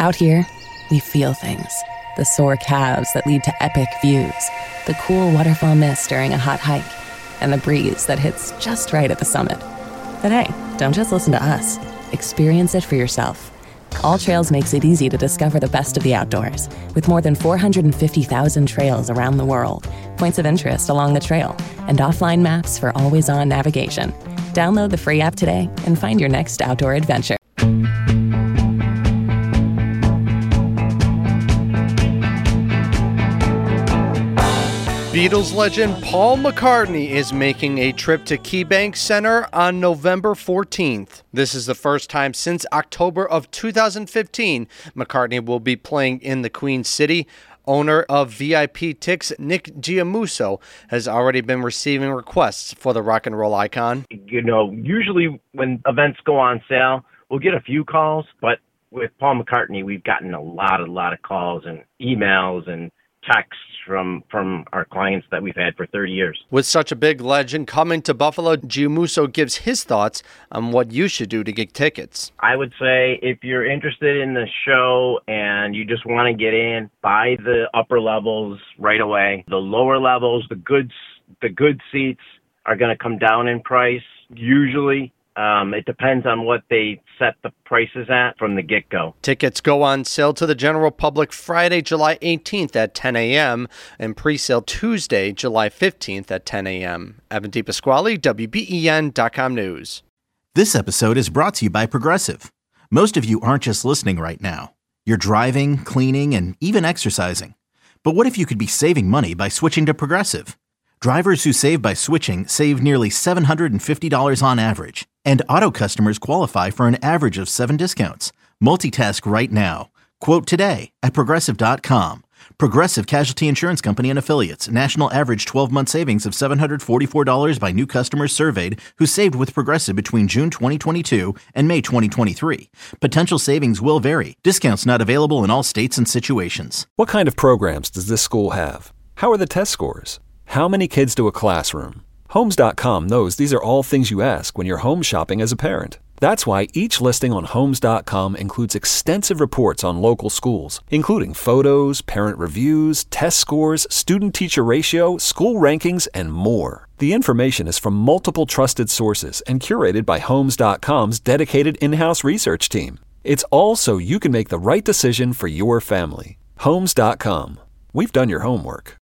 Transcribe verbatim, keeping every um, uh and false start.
Out here, we feel things. The sore calves that lead to epic views, the cool waterfall mist during a hot hike, and the breeze that hits just right at the summit. But hey, don't just listen to us. Experience it for yourself. All Trails makes it easy to discover the best of the outdoors, with more than four hundred fifty thousand trails around the world, points of interest along the trail, and offline maps for always-on navigation. Download the free app today and find your next outdoor adventure. Beatles legend Paul McCartney is making a trip to KeyBank Center on November fourteenth. This is the first time since October of two thousand fifteen McCartney will be playing in the Queen City. Owner of V I P Tickets, Nick Giamuso, has already been receiving requests for the rock and roll icon. You know, usually when events go on sale, we'll get a few calls, but with Paul McCartney, we've gotten a lot, a lot of calls and emails and texts from from our clients that we've had for thirty years. With such a big legend coming to Buffalo, Giamuso gives his thoughts on what you should do to get tickets. I would say if you're interested in the show and you just want to get in, buy the upper levels right away. The lower levels, the good, the good seats are going to come down in price usually. Um, it depends on what they set the prices at from the get-go. Tickets go on sale to the general public Friday, July eighteenth at ten a.m. and pre-sale Tuesday, July fifteenth at ten a.m. Evan DePasquale, W B E N dot com News. This episode is brought to you by Progressive. Most of you aren't just listening right now. You're driving, cleaning, and even exercising. But what if you could be saving money by switching to Progressive? Drivers who save by switching save nearly seven hundred fifty dollars on average. And auto customers qualify for an average of seven discounts. Multitask right now. Quote today at Progressive dot com. Progressive Casualty Insurance Company and Affiliates. National average twelve-month savings of seven hundred forty-four dollars by new customers surveyed who saved with Progressive between June twenty twenty-two and May twenty twenty-three. Potential savings will vary. Discounts not available in all states and situations. What kind of programs does this school have? How are the test scores? How many kids do a classroom? Homes dot com knows these are all things you ask when you're home shopping as a parent. That's why each listing on Homes dot com includes extensive reports on local schools, including photos, parent reviews, test scores, student-teacher ratio, school rankings, and more. The information is from multiple trusted sources and curated by Homes dot com's dedicated in-house research team. It's all so you can make the right decision for your family. Homes dot com. We've done your homework.